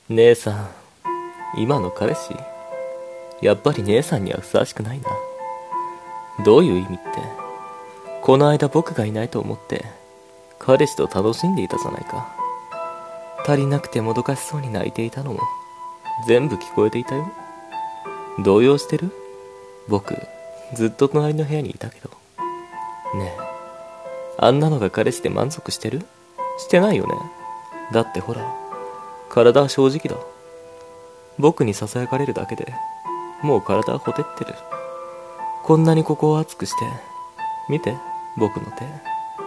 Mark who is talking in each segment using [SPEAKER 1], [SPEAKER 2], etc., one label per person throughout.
[SPEAKER 1] 姉さん、今の彼氏、やっぱり姉さんにはふさわしくないな。どういう意味って、この間僕がいないと思って、彼氏と楽しんでいたじゃないか。足りなくてもどかしそうに泣いていたのも、全部聞こえていたよ。動揺してる？僕、ずっと隣の部屋にいたけど。ねえ、あんなのが彼氏で満足してる？してないよね。だってほら、体は正直だ。僕に囁かれるだけで、もう体はほてってる。こんなにここを熱くして、見て、僕の手。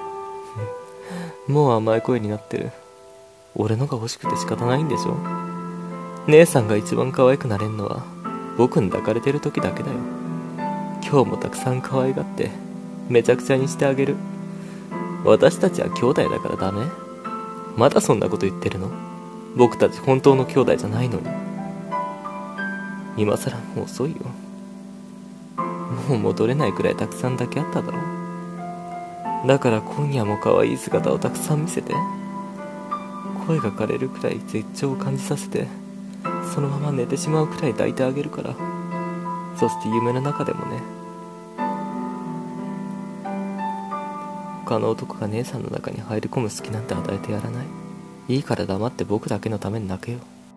[SPEAKER 1] もう甘い声になってる。俺のが欲しくて仕方ないんでしょ。姉さんが一番可愛くなれんのは、僕に抱かれてる時だけだよ。今日もたくさん可愛がって、めちゃくちゃにしてあげる。私たちは兄弟だからダメ？まだそんなこと言ってるの？僕たち本当の兄弟じゃないのに。今さらもう遅いよ。もう戻れないくらいたくさん抱き合っただろ。だから今夜も可愛い姿をたくさん見せて。声が枯れるくらい絶頂を感じさせて、そのまま寝てしまうくらい抱いてあげるから。そして夢の中でもね。他の男が姉さんの中に入り込む隙なんて与えてやらない。いいから黙って僕だけのために泣けよ。